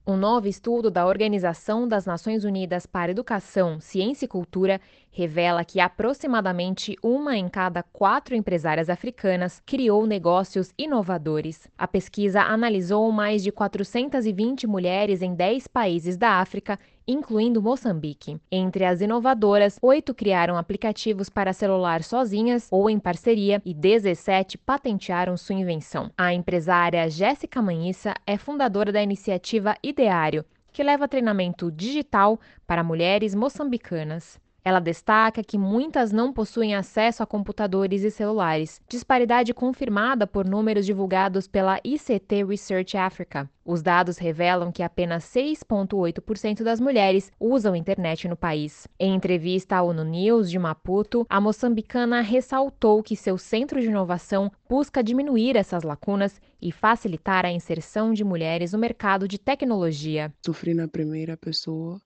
Um novo estudo da Organização das Nações Unidas para Educação, Ciência e Cultura revela que aproximadamente uma em cada 4 empresárias africanas criou negócios inovadores. A pesquisa analisou mais de 420 mulheres em 10 países da África, incluindo Moçambique. Entre as inovadoras, 8 criaram aplicativos para celular sozinhas ou em parceria e 17 patentearam sua invenção. A empresária Jéssica Manhissa é fundadora da iniciativa Ideário, que leva treinamento digital para mulheres moçambicanas. Ela destaca que muitas não possuem acesso a computadores e celulares, disparidade confirmada por números divulgados pela ICT Research Africa. Os dados revelam que apenas 6,8% das mulheres usam internet no país. Em entrevista à ONU News de Maputo, a moçambicana ressaltou que seu centro de inovação busca diminuir essas lacunas e facilitar a inserção de mulheres no mercado de tecnologia. Sofri na primeira pessoa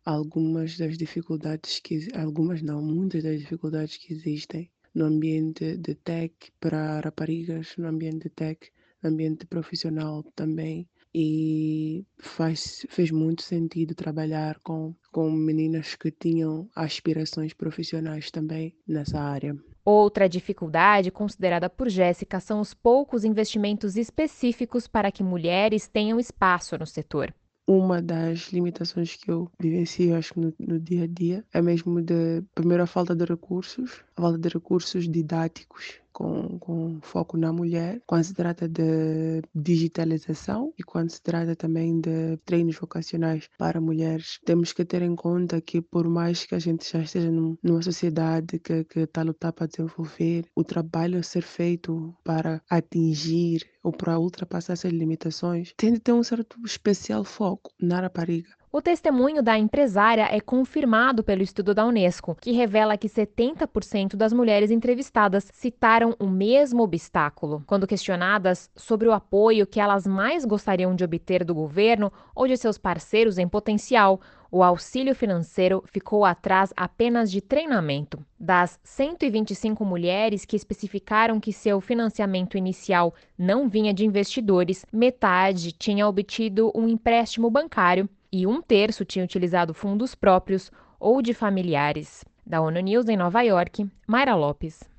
algumas não, muitas das dificuldades que existem no ambiente de tech para raparigas, no ambiente de tech, no ambiente profissional também. E fez muito sentido trabalhar com meninas que tinham aspirações profissionais também nessa área. Outra dificuldade considerada por Jéssica são os poucos investimentos específicos para que mulheres tenham espaço no setor. Uma das limitações que eu vivencio, acho que no dia a dia, é mesmo primeiro, a falta de recursos didáticos com foco na mulher, quando se trata de digitalização e quando se trata também de treinos vocacionais para mulheres. Temos que ter em conta que, por mais que a gente já esteja numa sociedade que está a lutar para desenvolver, o trabalho a ser feito para atingir ou para ultrapassar essas limitações tem de ter um certo especial foco na rapariga. O testemunho da empresária é confirmado pelo estudo da Unesco, que revela que 70% das mulheres entrevistadas citaram o mesmo obstáculo. Quando questionadas sobre o apoio que elas mais gostariam de obter do governo ou de seus parceiros em potencial, o auxílio financeiro ficou atrás apenas de treinamento. Das 125 mulheres que especificaram que seu financiamento inicial não vinha de investidores, metade tinha obtido um empréstimo bancário e 1/3 tinha utilizado fundos próprios ou de familiares. Da ONU News em Nova York, Mayra Lopes.